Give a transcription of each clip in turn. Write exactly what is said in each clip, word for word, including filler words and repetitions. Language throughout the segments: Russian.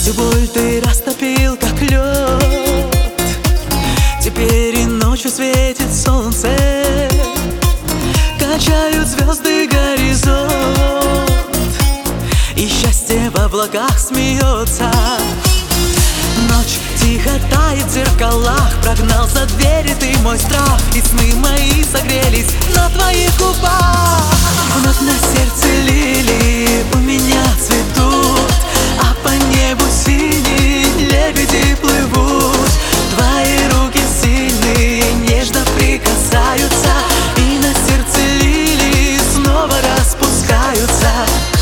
Всю боль ты растопил, как лед. Теперь и ночью светит солнце, качают звезды горизонт, и счастье в облаках смеется. Ночь тихо тает в зеркалах, прогнал за двери ты мой страх, и сны мои согрелись на твоих губах. Вновь на сердце лилии у меня цветут, а по небу синие лебеди плывут. Твои руки сильные нежно прикасаются, и на сердце лилии снова распускаются.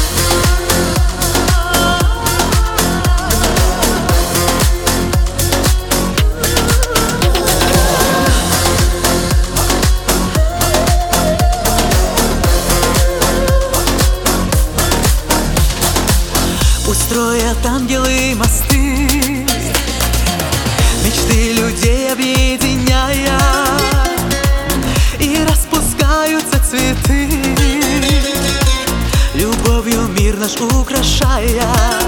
Устроят ангелы мосты, мечты людей объединяя, и распускаются цветы, любовью мир наш украшая.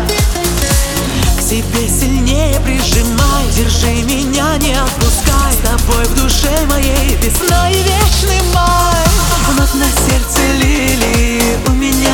К себе сильнее прижимай, держи меня, не отпускай. С тобой в душе моей весна и вечный май. Вновь на сердце лилии у меня